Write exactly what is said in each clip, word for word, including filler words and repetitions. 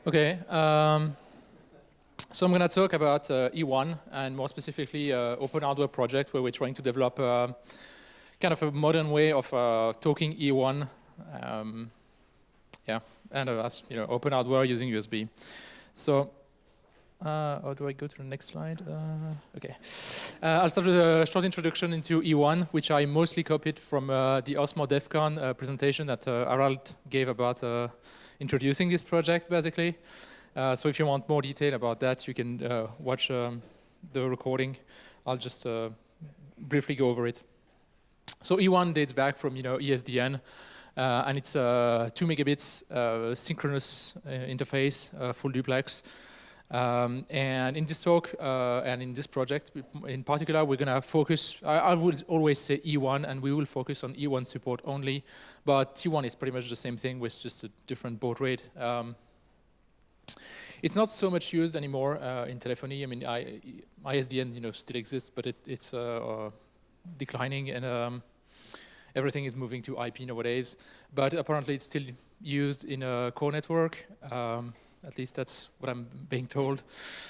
Okay, um, so I'm going to talk about uh, E one and more specifically uh, Open Hardware project where we're trying to develop uh, kind of a modern way of uh, talking E one, um, yeah, and uh, as you know, Open Hardware using U S B. So, uh, how do I go to the next slide? Uh, okay, uh, I'll start with a short introduction into E one, which I mostly copied from uh, the Osmo DevCon uh, presentation that uh, Harald gave about uh, introducing this project, basically. Uh, so if you want more detail about that, you can uh, watch um, the recording. I'll just uh, briefly go over it. So E one dates back from you know E S D N, uh, and it's a two megabits uh, synchronous uh, interface, uh, full duplex. Um, and in this talk uh, and in this project in particular, we're going to focus, I, I would always say E one, and we will focus on E one support only, but T one is pretty much the same thing with just a different baud rate. Um, it's not so much used anymore uh, in telephony. I mean, I, I S D N you know, still exists, but it, it's uh, uh, declining, and um, everything is moving to I P nowadays. But apparently it's still used in a core network. Um, At least that's what I'm being told.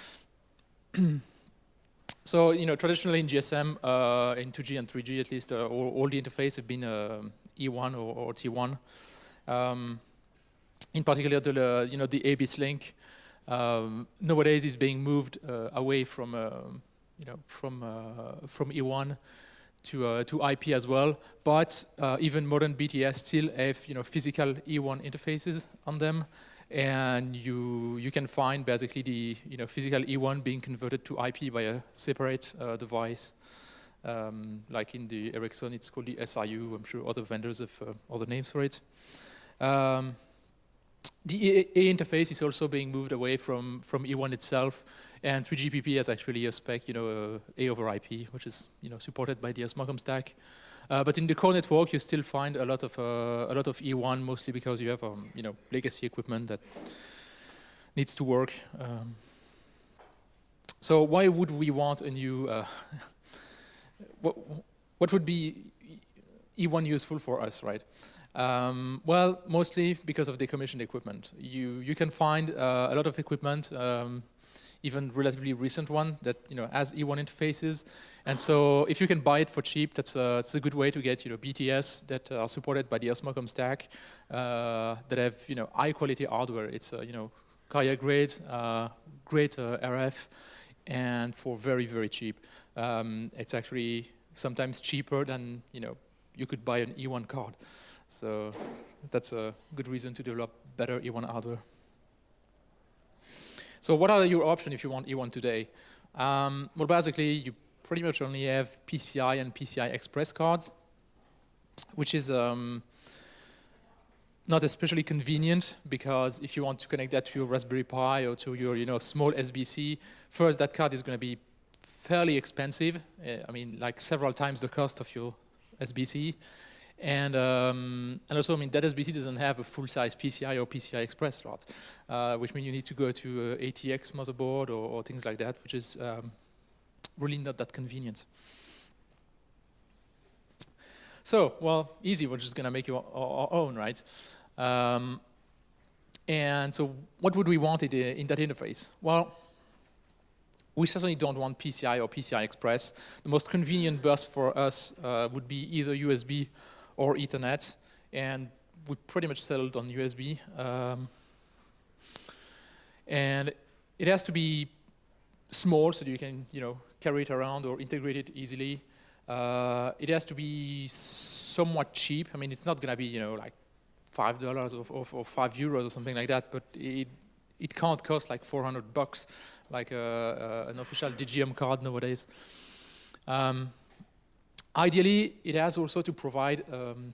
So, you know, traditionally in G S M, uh, in two G and three G at least, uh, all, all the interface have been uh, E one or, or T one. Um, in particular, the uh, you know the A B S link um, nowadays is being moved uh, away from uh, you know from uh, from E one to uh, to I P as well. But uh, even modern B T S still have you know physical E one interfaces on them. And you you can find basically the you know physical E one being converted to I P by a separate uh, device, um, like in the Ericsson, it's called the S I U. I'm sure other vendors have uh, other names for it. Um, the A, A interface is also being moved away from from E one itself, and three G P P has actually a spec, you know, uh, A over I P, which is you know supported by the Osmocom stack. Uh, but in the core network, you still find a lot of uh, a lot of E one, mostly because you have um, you know legacy equipment that needs to work. Um, so why would we want a new? Uh, what what would be E one useful for us, right? Um, well, mostly because of decommissioned equipment. You you can find uh, a lot of equipment. Um, even relatively recent one that you know has E one interfaces, and so if you can buy it for cheap, that's a, it's a good way to get you know B T S that are supported by the Osmocom stack, uh, that have you know high quality hardware. It's uh, you know carrier grade, uh, great uh, R F, and for very very cheap. Um, it's actually sometimes cheaper than you know you could buy an E one card. So that's a good reason to develop better E one hardware. So what are your options if you want E one today? Um, well, basically, you pretty much only have P C I and P C I Express cards, which is um, not especially convenient, because if you want to connect that to your Raspberry Pi or to your you know, small S B C, first, that card is going to be fairly expensive. Uh, I mean, like several times the cost of your S B C. And, um, and also, I mean, that S B C doesn't have a full-size P C I or P C I Express slot, uh, which means you need to go to uh, A T X motherboard or, or things like that, which is um, really not that convenient. So, well, easy. We're just going to make it our, our own, right? Um, and so, what would we want in, in that interface? Well, we certainly don't want P C I or P C I Express. The most convenient bus for us uh, would be either U S B or Ethernet, and we pretty much settled on U S B. Um, and it has to be small so that you can, you know, carry it around or integrate it easily. Uh, it has to be somewhat cheap. I mean, it's not going to be, you know, like five dollars or, or, or five euros or something like that, but it it can't cost like four hundred bucks like a, a, an official D G M card nowadays. Um, Ideally, it has also to provide um,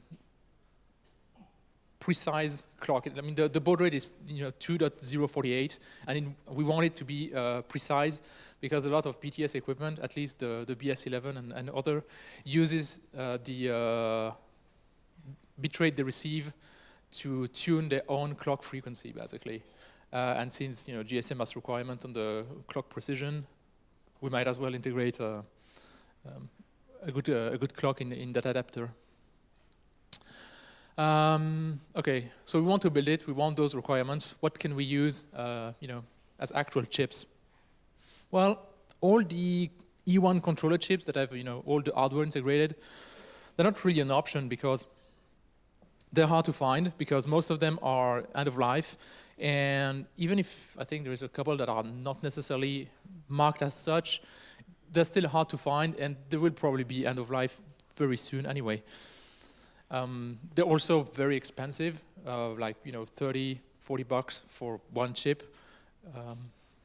precise clock. I mean, the, the baud rate is you know two point zero four eight, and in, we want it to be uh, precise because a lot of B T S equipment, at least the, the B S eleven and, and other, uses uh, the uh, bitrate they receive to tune their own clock frequency, basically. Uh, and since you know G S M has requirement on the clock precision, we might as well integrate uh, um, a good uh, a good clock in in that adapter. Um, okay, so we want to build it. We want those requirements. What can we use, uh, you know, as actual chips? Well, all the E one controller chips that have, you know, all the hardware integrated, they're not really an option because they're hard to find because most of them are end of life. And even if I think there is a couple that are not necessarily marked as such, they're still hard to find, and they will probably be end of life very soon anyway. Um, they're also very expensive, uh, like you know, thirty, forty bucks for one chip, um,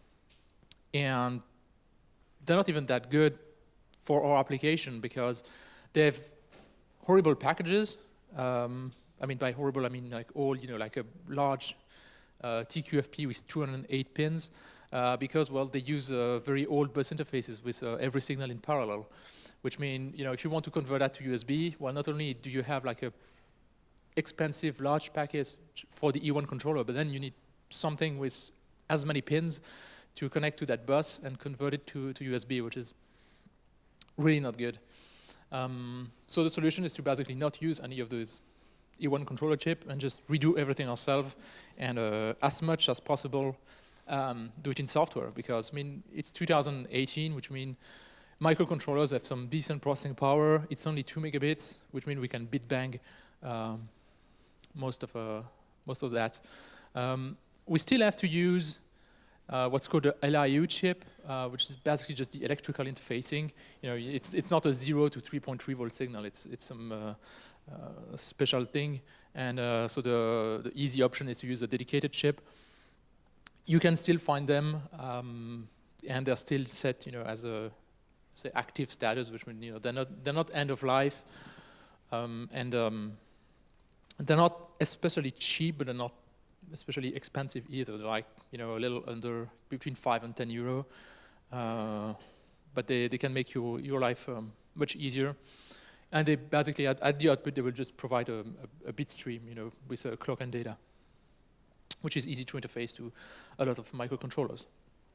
and they're not even that good for our application because they have horrible packages. Um, I mean, by horrible, I mean like all, you know, like a large uh, T Q F P with two hundred eight pins, uh, because, well, they use uh, very old bus interfaces with uh, every signal in parallel, which means, you know, if you want to convert that to U S B, well, not only do you have like a expensive large package for the E one controller, but then you need something with as many pins to connect to that bus and convert it to, to U S B, which is really not good. Um, so the solution is to basically not use any of those E one controller chip and just redo everything ourselves and uh, as much as possible um, do it in software, because I mean it's two thousand eighteen, which means microcontrollers have some decent processing power. It's only two megabits, which means we can bit bang um, most of uh, most of that. Um, we still have to use uh, what's called the L I U chip, uh, which is basically just the electrical interfacing. You know, it's it's not a zero to three point three volt signal. It's it's some uh, uh, special thing, and uh, so the the easy option is to use a dedicated chip. You can still find them, um, and they're still set, you know, as a say active status, which means, you know, they're not they're not end of life, um, and um, they're not especially cheap, but they're not especially expensive either. They're like, you know, a little under between five and ten euro, uh, but they they can make your your life um, much easier. And they basically at, at the output they will just provide a, a, a bit stream, you know, with a clock and data, which is easy to interface to a lot of microcontrollers.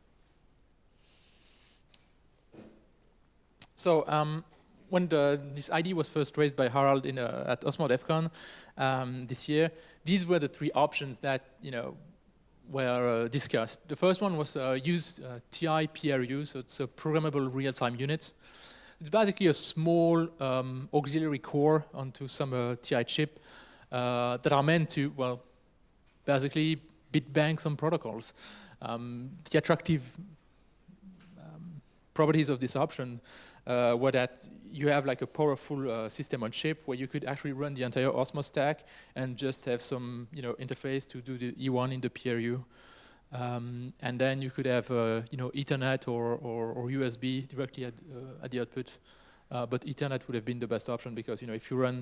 So um, when the, this idea was first raised by Harald in a, at OSMO DevCon um, this year, these were the three options that, you know, were uh, discussed. The first one was uh, use uh, T I P R U, so it's a programmable real-time unit. It's basically a small um, auxiliary core onto some uh, T I chip uh, that are meant to, well, basically bit bang some protocols. Um, the attractive um, properties of this option uh, were that you have like a powerful uh, system on chip where you could actually run the entire OSMO stack and just have some, you know, interface to do the E one in the P R U. Um, and then you could have, uh, you know, Ethernet or, or, or U S B directly at, uh, at the output. Uh, but Ethernet would have been the best option because, you know, if you run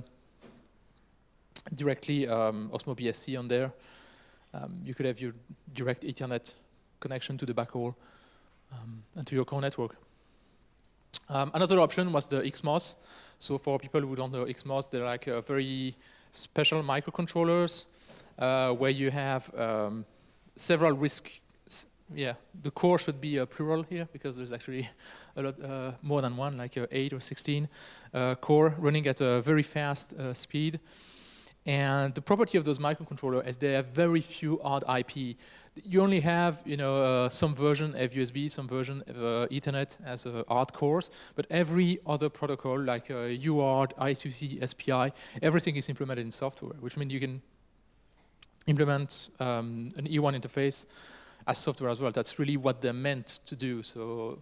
directly um, OSMO B S C on there, um, you could have your direct Ethernet connection to the backhaul um, and to your core network. Um, another option was the X MOS. So for people who don't know X MOS, they're like uh, very special microcontrollers uh, where you have um, several risk, yeah, the core should be a plural here because there's actually a lot uh, more than one, like uh, eight or sixteen uh, core running at a very fast uh, speed. And the property of those microcontrollers is they have very few hard I P. You only have, you know, uh, some version of U S B, some version of uh, Ethernet as uh, hard cores, but every other protocol like uh, U A R T, I two C, S P I, everything is implemented in software, which means you can implement um, an E one interface as software as well. That's really what they're meant to do. So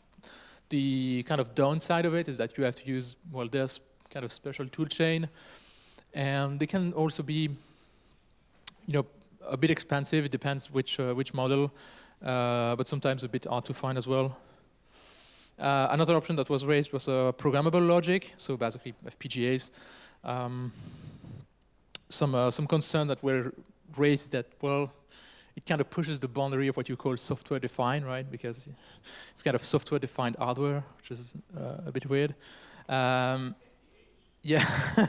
the kind of downside of it is that you have to use, well, there's kind of special tool chain, and they can also be, you know, a bit expensive. It depends which uh, which model, uh, but sometimes a bit hard to find as well. Uh, another option that was raised was uh, programmable logic, so basically F P G As. Um, some uh, some concern that were raised that, well, it kind of pushes the boundary of what you call software-defined, right? Because it's kind of software-defined hardware, which is uh, a bit weird. Um, yeah.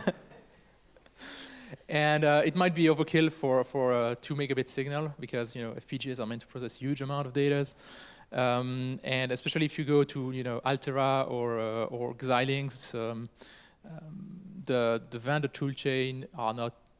And uh, it might be overkill for, for a two megabit signal because, you know, F P G As are meant to process huge amount of data. Um, and especially if you go to, you know, Altera or, uh, or Xilinx, um, um, the, the vendor toolchain are not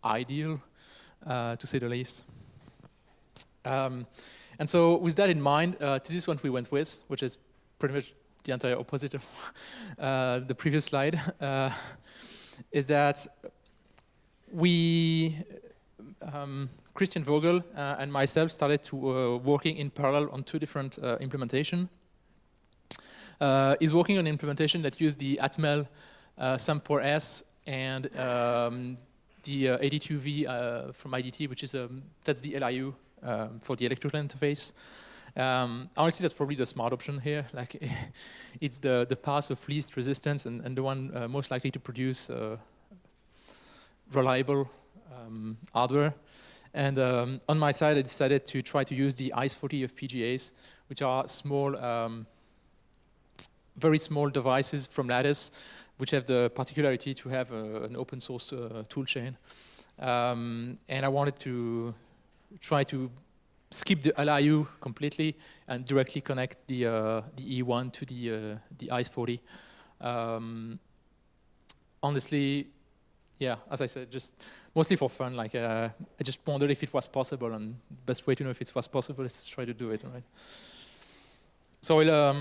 ideal, uh, to say the least. Um, and so with that in mind, uh, this is what we went with, which is pretty much the entire opposite of uh, the previous slide, uh, is that we, um, Christian Vogel uh, and myself started to uh, working in parallel on two different uh, implementation. Uh, he's working on an implementation that used the Atmel uh, S A M four S and um, the uh, A D two V uh, from I D T, which is um, that's the L I U um, for the electrical interface. Um, honestly, that's probably the smart option here. Like, it's the the path of least resistance and, and the one uh, most likely to produce uh, reliable um, hardware. And um, on my side, I decided to try to use the I C E forty F P G As, which are small, um, very small devices from Lattice, which have the particularity to have a, an open source uh, tool chain. Um, and I wanted to try to skip the L I U completely and directly connect the uh, the E one to the uh, the I C E forty. Um, honestly, yeah, as I said, just mostly for fun. Like, uh, I just wondered if it was possible, and the best way to know if it was possible is to try to do it, right? So I'll um,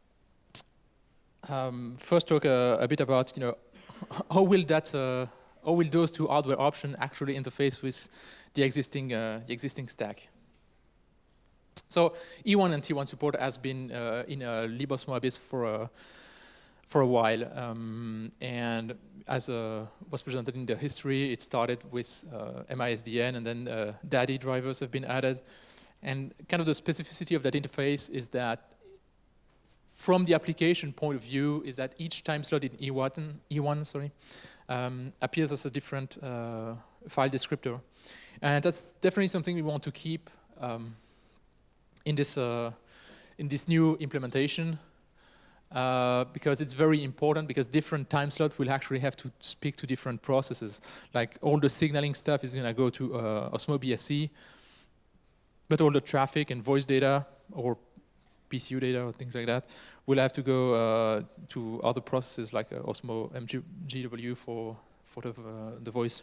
um, first talk uh, a bit about, you know, how will that, uh, how will those two hardware options actually interface with the existing uh, the existing stack. So E one and T one support has been uh, in a Libos Moabis for a for a while, um, and as uh, was presented in the history, it started with uh, M I S D N, and then uh, DADI drivers have been added. And kind of the specificity of that interface is that, from the application point of view, is that each time slot in E one, E one sorry, um, appears as a different uh, file descriptor, and that's definitely something we want to keep um, in this uh, in this new implementation. Uh, because it's very important, because different time slots will actually have to speak to different processes. Like, all the signaling stuff is going to go to uh, Osmo B S C, but all the traffic and voice data or P C U data or things like that will have to go uh, to other processes like uh, Osmo M G W for, for the, uh, the voice.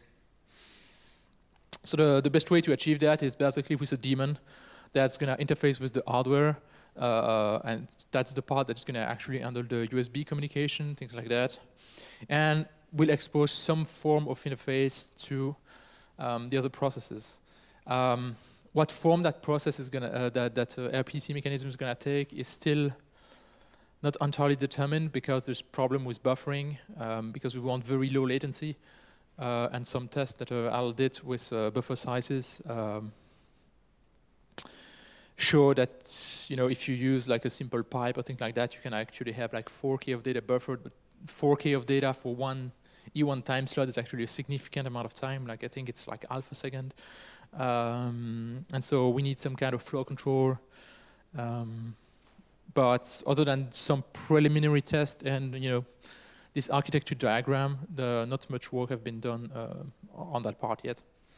So the, the best way to achieve that is basically with a daemon that's going to interface with the hardware. Uh, and that's the part that's going to actually handle the U S B communication, things like that, and will expose some form of interface to um, the other processes. Um, what form that process is going to, uh, that that uh, R P C mechanism is going to take is still not entirely determined, because there's problem with buffering, um, because we want very low latency, uh, and some tests that uh, Al did with uh, buffer sizes. Um, show that, you know, if you use like a simple pipe or thing like that, you can actually have like four K of data buffered, but four K of data for one E one time slot is actually a significant amount of time. Like, I think it's like half a second. Um, and so we need some kind of flow control. Um, but other than some preliminary test and, you know, this architecture diagram, the, not much work have been done uh, on that part yet.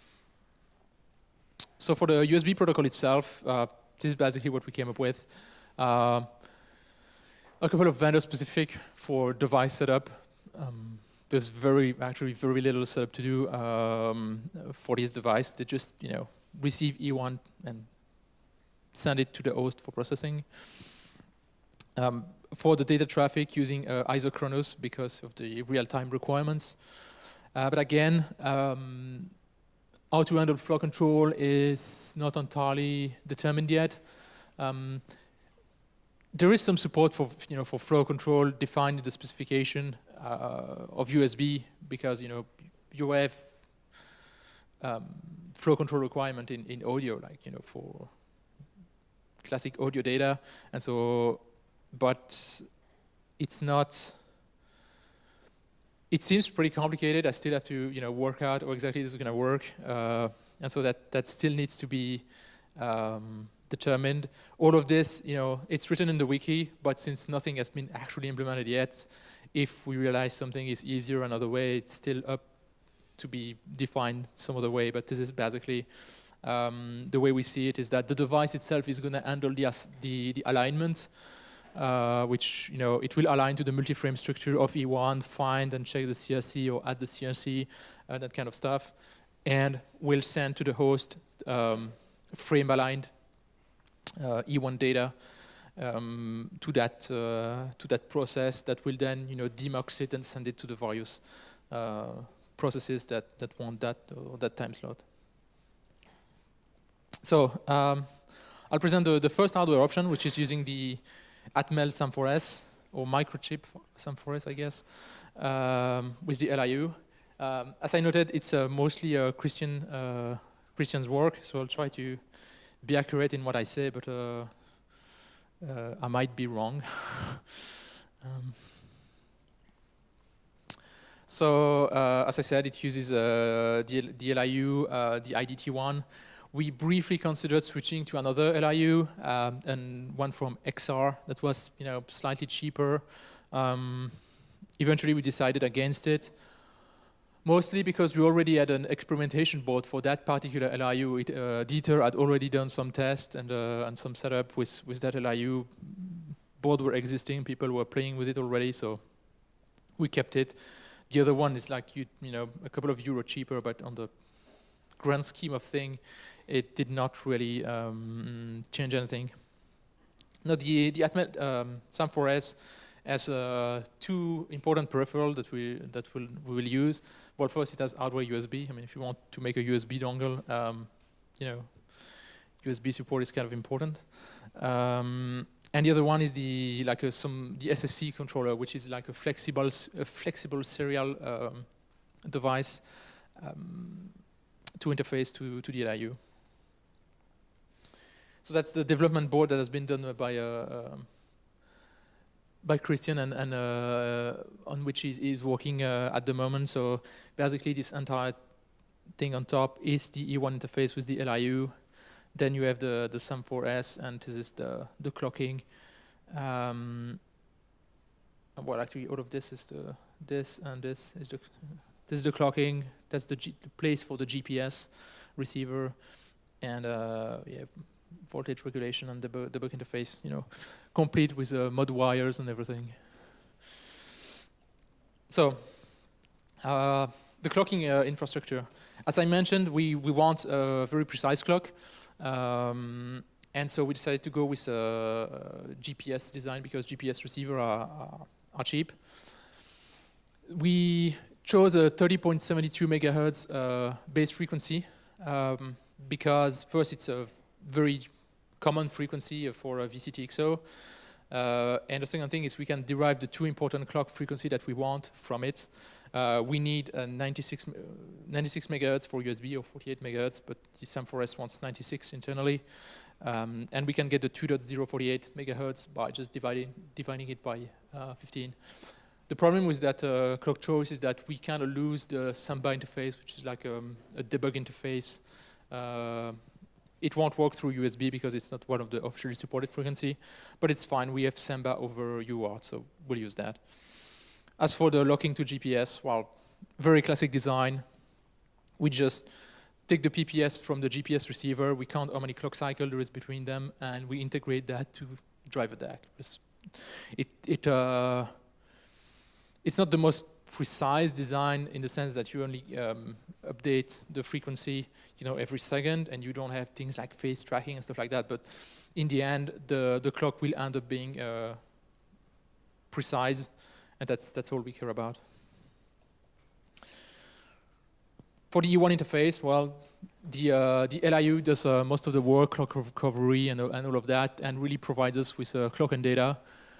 So for the U S B protocol itself, uh, this is basically what we came up with. Uh, a couple of vendor specific for device setup. Um, there's very, actually very little setup to do um, for this device. They just, you know, receive E one and send it to the host for processing. Um, for the data traffic, using uh, isochronous because of the real-time requirements. Uh, but again, um, how to handle flow control is not entirely determined yet. Um, there is some support for, you know, for flow control defined in the specification uh, of U S B, because, you know, you have um, flow control requirement in, in audio, like, you know, for classic audio data, and so, but it's not. It seems pretty complicated. I still have to, you know, work out how exactly this is going to work, uh, and so that that still needs to be um, determined. All of this, you know, it's written in the wiki, but since nothing has been actually implemented yet, if we realize something is easier another way, it's still up to be defined some other way. But this is basically um, the way we see it: is that the device itself is going to handle the the, the alignment. Uh, which, you know, it will align to the multi-frame structure of E one, find and check the C R C or add the C R C, uh, that kind of stuff. and will send to the host um, frame-aligned uh, E one data um, to that uh, to that process that will then, you know, demux it and send it to the various uh, processes that that want that or that time slot. So um, I'll present the, the first hardware option, which is using the Atmel SAM four S or microchip SAM four S, I guess, um, with the L I U. Um, as I noted, it's uh, mostly uh, Christian uh, Christian's work, so I'll try to be accurate in what I say, but uh, uh, I might be wrong. um, so, uh, as I said, it uses uh, the, the L I U, uh, the I D T one. We briefly considered switching to another L I U, um, and one from X R that was, you know, slightly cheaper. Um, eventually, we decided against it. Mostly because we already had an experimentation board for that particular L I U. It, uh, Dieter had already done some tests and, uh, and some setup with, with that L I U. Board were existing, people were playing with it already, so we kept it. The other one is like, you, you know, a couple of euro cheaper, but on the grand scheme of thing, it did not really um, change anything. Now, the, the Atmel um, SAM four S has uh, two important peripherals that we that will we will use. Well, first it has hardware U S B. I mean, if you want to make a U S B dongle, um, you know, U S B support is kind of important. Um, and the other one is the like a, some the S S C controller, which is like a flexible a flexible serial um, device um, to interface to to the L I U. So that's the development board that has been done by a. Um, by Christian and, and uh, on which he's, he's working uh, at the moment. So basically this entire thing on top is the E one interface with the L I U. Then you have the, the SAM four S, and this is the, the clocking. Um, well, actually all of this is the, this and this is the, this is the clocking. That's the, G, the place for the G P S receiver. And uh, yeah, voltage regulation and the debug interface, you know, complete with uh, mod wires and everything. So, uh, the clocking uh, infrastructure. As I mentioned, we, we want a very precise clock. Um, and so we decided to go with a G P S design because G P S receivers are, are, are cheap. We chose a thirty point seven two megahertz uh, base frequency um, because first it's a very common frequency for a V C T X O. Uh, and the second thing is we can derive the two important clock frequency that we want from it. Uh, we need a ninety-six, ninety-six megahertz for U S B or forty-eight megahertz, but the SAM four S wants ninety-six internally. Um, and we can get the two point zero four eight megahertz by just dividing, dividing it by uh, fifteen. The problem with that uh, clock choice is that we kind of lose the Samba interface, which is like um, a debug interface. Uh, It won't work through U S B because it's not one of the officially supported frequency, but it's fine. We have Samba over U A R T, so we'll use that. As for the locking to G P S, well, very classic design. We just take the P P S from the G P S receiver, we count how many clock cycles there is between them, and we integrate that to driver D A C. It, it, uh, it's not the most precise design in the sense that you only um, update the frequency, you know, every second, and you don't have things like phase tracking and stuff like that. But in the end, the the clock will end up being uh, precise, and that's that's all we care about. For the E one interface, well, the uh, the L I U does uh, most of the work, clock recovery and and all of that, and really provides us with uh, clock and data.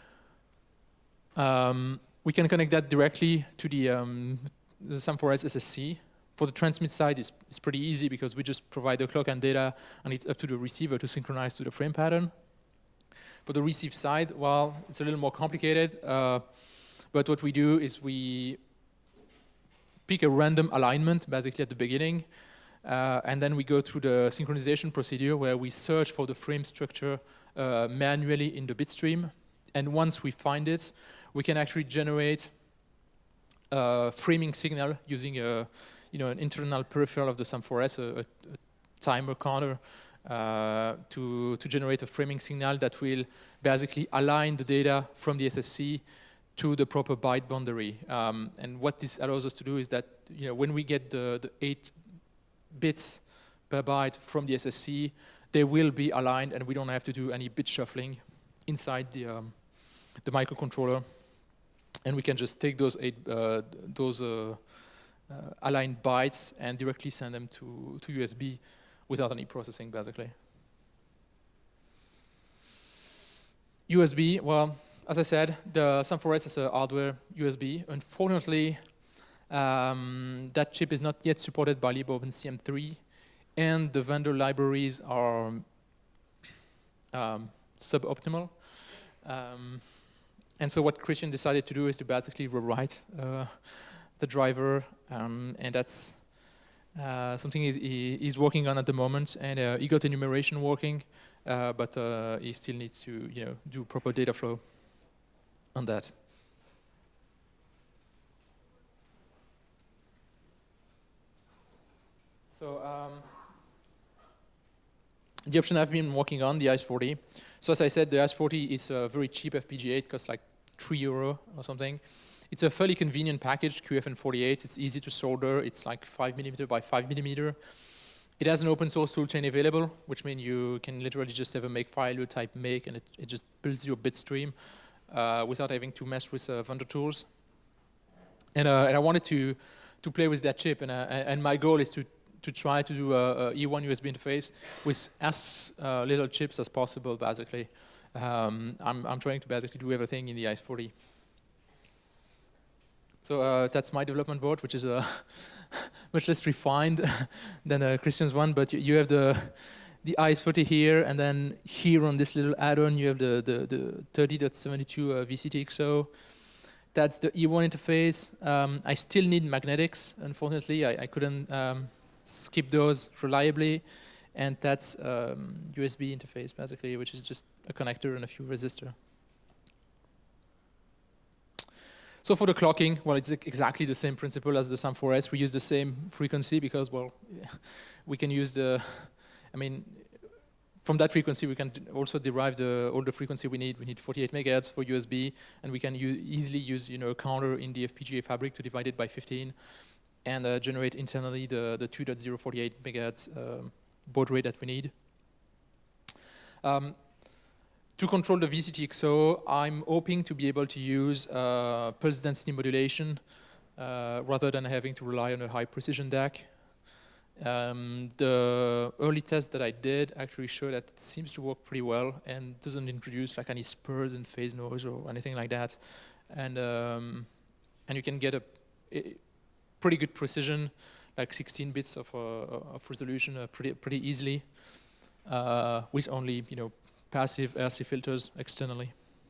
Um, We can connect that directly to the, um, the SAM four S S S C. For the transmit side, it's, it's pretty easy because we just provide the clock and data, and it's up to the receiver to synchronize to the frame pattern. For the receive side, well, it's a little more complicated. Uh, but what we do is we pick a random alignment, basically at the beginning, uh, and then we go through the synchronization procedure where we search for the frame structure uh, manually in the bit stream. And once we find it, we can actually generate a framing signal using a, you know, an internal peripheral of the SAM four S, a, a, a timer counter, uh, to, to generate a framing signal that will basically align the data from the S S C to the proper byte boundary. Um, and what this allows us to do is that, you know, when we get the, the eight bits per byte from the S S C, they will be aligned, and we don't have to do any bit shuffling inside the um, the microcontroller, and we can just take those eight uh, those uh, uh, aligned bytes and directly send them to to U S B without any processing, basically. U S B, well, as I said, the SAM four S is a hardware U S B. Unfortunately, um, that chip is not yet supported by LibOpenCM three, and the vendor libraries are um, suboptimal. Um, and so what Christian decided to do is to basically rewrite uh, the driver, um, and that's uh, something he's, he, he's working on at the moment, and uh, he got enumeration working, uh, but uh, he still needs to, you know, do proper data flow on that. So um, the option I've been working on, the I S forty. So as I said, the I S forty is a very cheap F P G A. It costs like three euro or something. It's a fairly convenient package, Q F N forty-eight. It's easy to solder. It's like five millimeter by five millimeter. It has an open source toolchain available, which means you can literally just have a makefile, you type make, and it, it just builds your bit stream uh, without having to mess with uh, vendor tools. And, uh, and I wanted to, to play with that chip, and, uh, and my goal is to, to try to do a, a E one U S B interface with as uh, little chips as possible, basically. Um, I'm, I'm trying to basically do everything in the I S forty. So uh, that's my development board, which is uh, much less refined than uh, Christian's one, but you, you have the the I S forty here, and then here on this little add-on you have the, the, the thirty dot seventy-two uh, V C T X O. That's the E one interface. Um, I still need magnetics, unfortunately. I, I couldn't um, skip those reliably, and that's um, U S B interface, basically, which is just a connector and a few resistors. So for the clocking, well, it's exactly the same principle as the SAM four S. We use the same frequency because, well, we can use the, I mean, from that frequency we can also derive the all the frequency we need. We need forty-eight megahertz for U S B, and we can easily use, you know, a counter in the F P G A fabric to divide it by fifteen, and uh, generate internally the the two point zero four eight megahertz um, baud rate that we need. Um, To control the V C T X O, I'm hoping to be able to use uh, pulse density modulation uh, rather than having to rely on a high precision D A C. Um, the early test that I did actually showed that it seems to work pretty well and doesn't introduce like any spurs and phase noise or anything like that. And um, and you can get a, a pretty good precision, like sixteen bits of, uh, of resolution, uh, pretty pretty easily, uh, with only, you know, passive R C filters externally.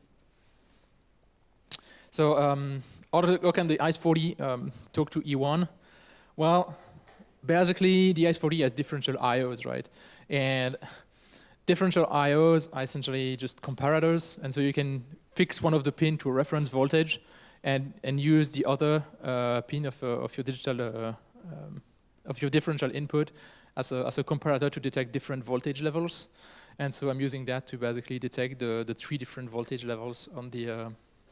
So um, how can the I S forty um, talk to E one? Well, basically the I S forty has differential I Os, right? And differential I Os are essentially just comparators, and so you can fix one of the pin to a reference voltage and, and use the other uh, pin of, uh, of your digital, uh, um, of your differential input as a, as a comparator to detect different voltage levels. And so I'm using that to basically detect the, the three different voltage levels on the uh,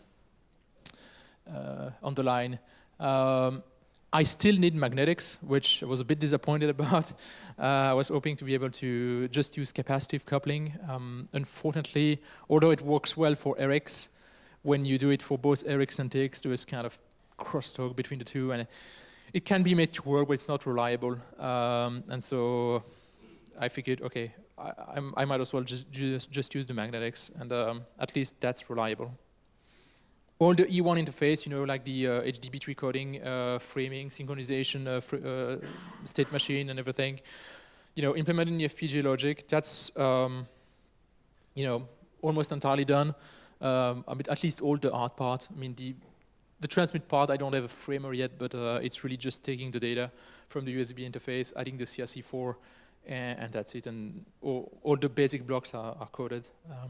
uh, on the line. Um, I still need magnetics, which I was a bit disappointed about. Uh, I was hoping to be able to just use capacitive coupling. Um, unfortunately, although it works well for R X, when you do it for both R X and T X, there is kind of crosstalk between the two, and it, it can be made to work, but it's not reliable. Um, and so I figured, okay, I, I'm, I might as well just, just, just use the magnetics, and um, at least that's reliable. All the E one interface, you know, like the uh, H D B tree coding, uh, framing, synchronization, uh, fr uh, state machine, and everything, you know, implementing the F P G A logic, that's, um, you know, almost entirely done. Um, I mean, at least all the hard part. I mean, the the transmit part, I don't have a framer yet, but uh, it's really just taking the data from the U S B interface, adding the C R C four. And, and that's it, and all, all the basic blocks are, are coded. Um,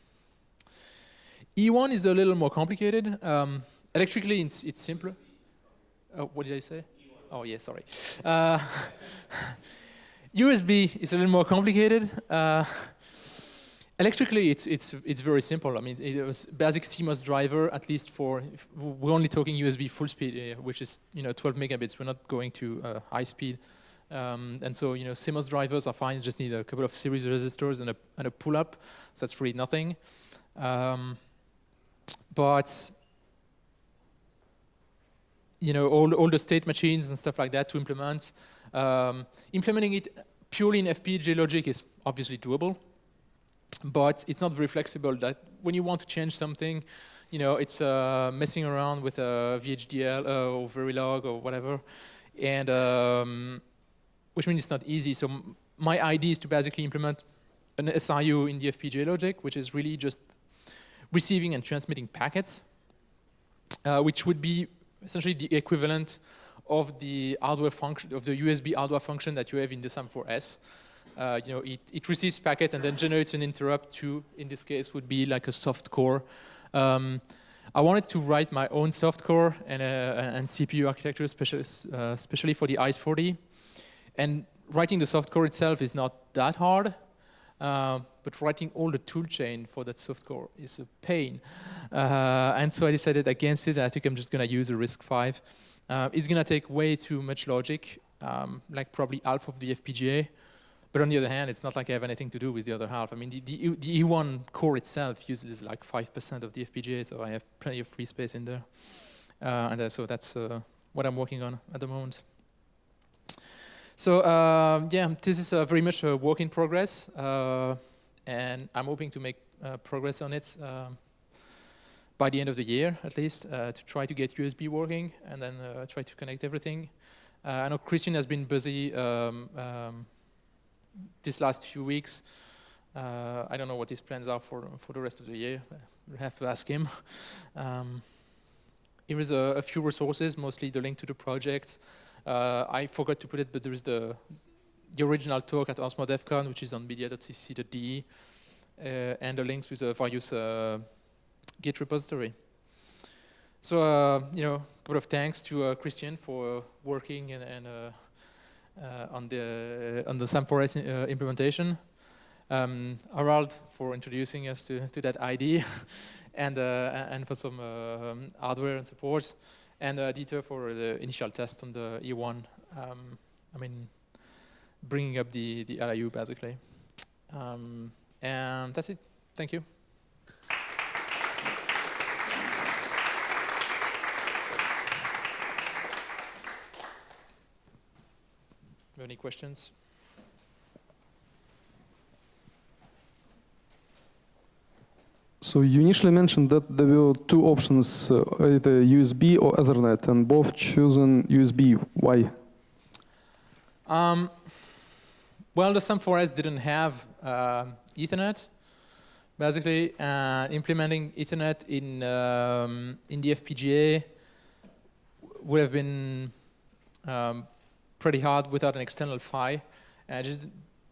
E one is a little more complicated. Um, electrically, it's, it's simpler. Oh, what did I say? E one. Oh, yeah, sorry. Uh, U S B is a little more complicated. Uh, electrically, it's, it's, it's very simple. I mean, it was basic C MOS driver, at least for, we're only talking U S B full speed, uh, which is, you know, twelve megabits. We're not going to uh, high speed. Um, and so, you know, C M O S drivers are fine. You just need a couple of series resistors and a, and a pull-up. So that's really nothing. Um, but, you know, all, all the state machines and stuff like that to implement. Um, implementing it purely in F P G A logic is obviously doable, but it's not very flexible. That when you want to change something, you know, it's uh, messing around with a V H D L uh, or Verilog or whatever, and um, which means it's not easy. So my idea is to basically implement an S I U in the F P G A logic, which is really just receiving and transmitting packets, uh, which would be essentially the equivalent of the hardware function, of the U S B hardware function that you have in the SAM four S. Uh, you know, it, it receives packet and then generates an interrupt to, in this case, would be like a soft core. Um, I wanted to write my own soft core and, uh, and C P U architecture, especially, uh, especially for the I C E forty. And writing the soft core itself is not that hard, uh, but writing all the toolchain for that soft core is a pain. Uh, and so I decided against it. I think I'm just going to use a RISC-V. Uh, it's going to take way too much logic, um, like probably half of the F P G A. But on the other hand, it's not like I have anything to do with the other half. I mean, the, the, the E one core itself uses like five percent of the F P G A, so I have plenty of free space in there. Uh, and uh, so that's uh, what I'm working on at the moment. So uh, yeah, this is uh, very much a work in progress, uh, and I'm hoping to make uh, progress on it uh, by the end of the year, at least, uh, to try to get U S B working and then uh, try to connect everything. Uh, I know Christian has been busy um, um, this last few weeks. Uh, I don't know what his plans are for for the rest of the year. We'll have to ask him. Um, here is a, a few resources, mostly the link to the project. Uh, I forgot to put it, but there is the, the original talk at Osmo DevCon, which is on media dot c c dot d e, uh, and the links with the various uh, Git repository. So, uh, you know, a couple of thanks to uh, Christian for uh, working and, and uh, uh, on the on the SAM four S uh, implementation. Um, Harald for introducing us to, to that I D E, and uh, and for some uh, hardware and support. And uh, Dieter for the initial test on the E one. Um, I mean, bringing up the, the L I U basically. Um, and that's it. Thank you. Have any questions? So you initially mentioned that there were two options, uh, either U S B or Ethernet, and both chosen U S B. Why? Um, well, the SAM four S didn't have uh, Ethernet. Basically, uh, implementing Ethernet in um, in the F P G A would have been um, pretty hard without an external P H Y. I just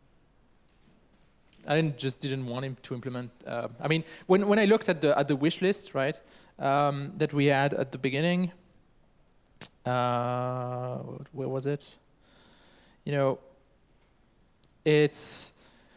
I didn't just didn't want him to implement. Uh, I mean, when when I looked at the at the wish list, right, um, that we had at the beginning, uh, where was it? You know, it's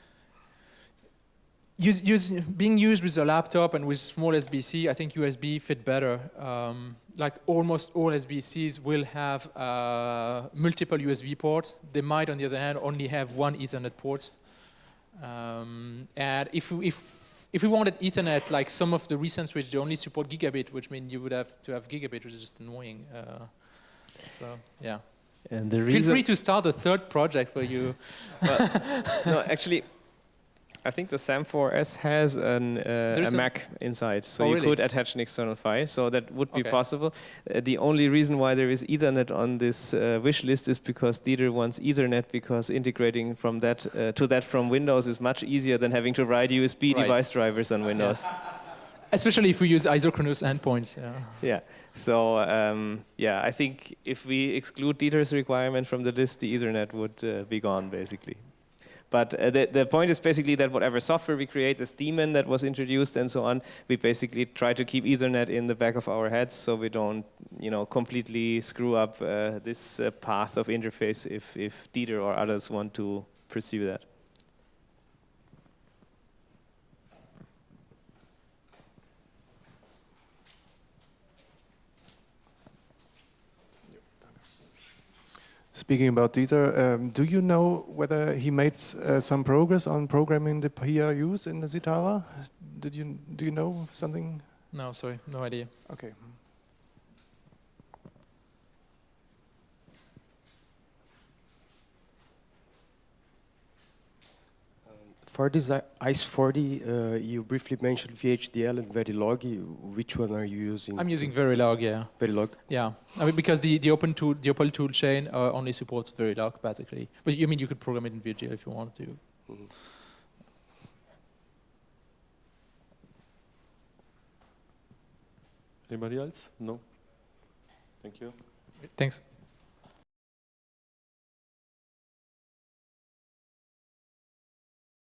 use, use, being used with a laptop and with small S B C. I think U S B fit better. Um, like almost all S B Cs will have uh, multiple U S B ports. They might, on the other hand, only have one Ethernet port. Um, and if if if we wanted Ethernet, like some of the recent switches, they only support gigabit, which means you would have to have gigabit, which is just annoying. Uh, so yeah. And the Feel free to start a third project where you. Well, no, actually, I think the SAM four S has an, uh, a, a Mac inside, so oh, you really? could attach an external P H Y, so that would be okay. possible. Uh, the only reason why there is Ethernet on this uh, wish list is because Dieter wants Ethernet, because integrating from that uh, to that from Windows is much easier than having to write U S B right. device drivers on Windows. Yeah. Especially if we use isochronous endpoints. Yeah. Yeah. So um, yeah, I think if we exclude Dieter's requirement from the list, the Ethernet would uh, be gone basically. But uh, the, the point is basically that whatever software we create, this daemon that was introduced and so on, we basically try to keep Ethernet in the back of our heads so we don't, you know, completely screw up uh, this uh, path of interface if, if Dieter or others want to pursue that. Speaking about Dieter, um, do you know whether he made uh, some progress on programming the P R Us in the Zitara? Did you do you know something? No, sorry, no idea. Okay. For this I- I C E forty, uh, you briefly mentioned V H D L and Verilog. Which one are you using? I'm using Verilog, yeah. Verilog. Yeah, I mean because the the open tool the open tool chain uh, only supports Verilog basically. But you mean you could program it in V H D L if you wanted to. Mhm. Anybody else? No? Thank you. Thanks.